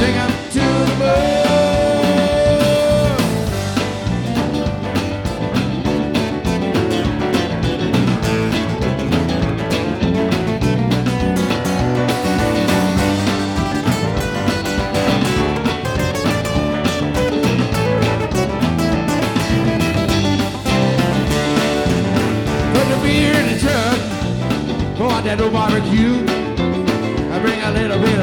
Sing 'em to the moon. Put the beer in the truck, go out that old barbecue. I bring a little bit of